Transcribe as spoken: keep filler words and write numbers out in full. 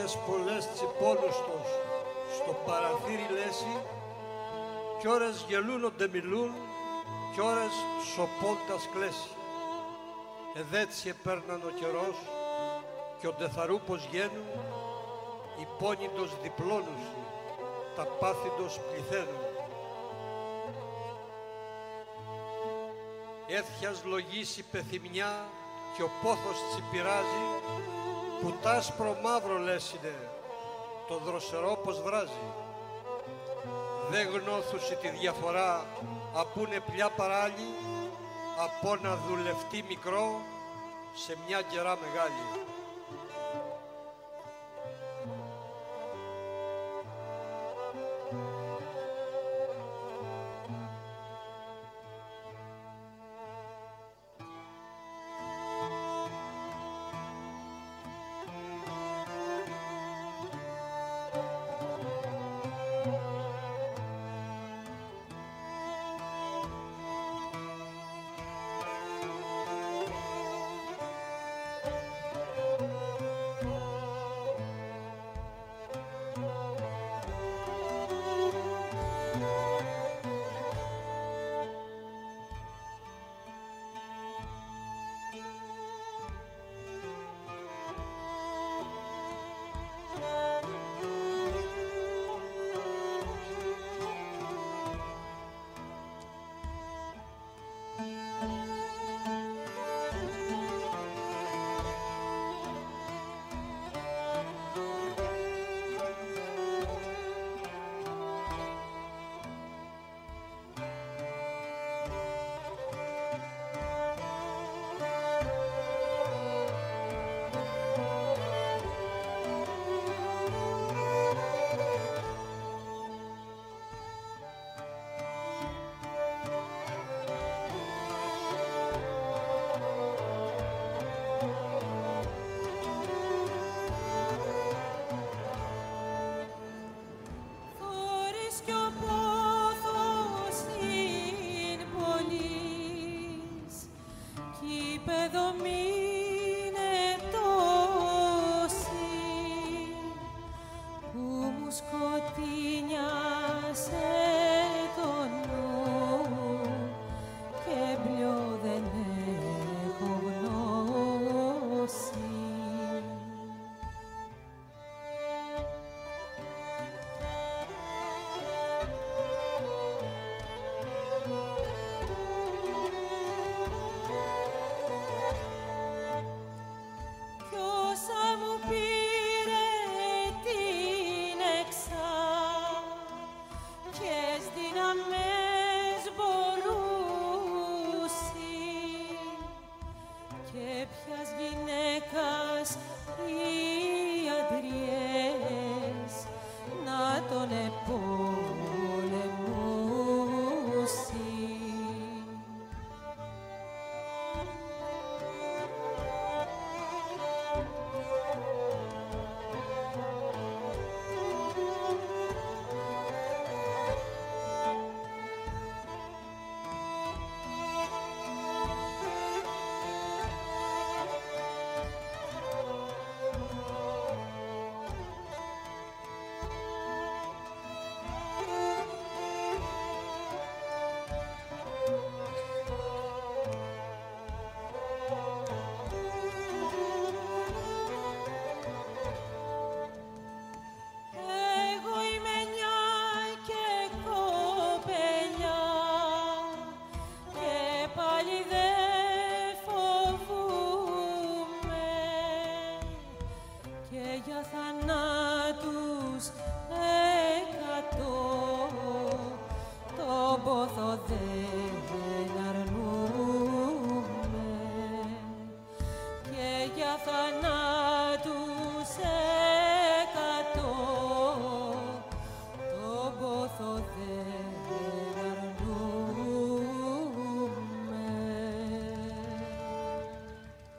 ώρες πολλές τσιπώνουστος στο παραθύρι λέση, κι ώρες γελούνονται μιλούν, κι ώρες σωπώντας κλέσει. Εδέτσι επέρναν ο καιρός, κι ο ντεθαρούπος γένουν, υπόνητος διπλώνουσι, τα πάθητος πληθαίνουν. Έθιας λογής η πεθυμιά κι ο πόθος τσιπηράζει, που τ' άσπρο μαύρο λέσινε, το δροσερό πως βράζει. Δε γνώθουσι τη διαφορά, απούνε πια παράλληλοι, από να δουλευτεί μικρό σε μια κερά μεγάλη. Θανάτους εκατό, το πόθο δε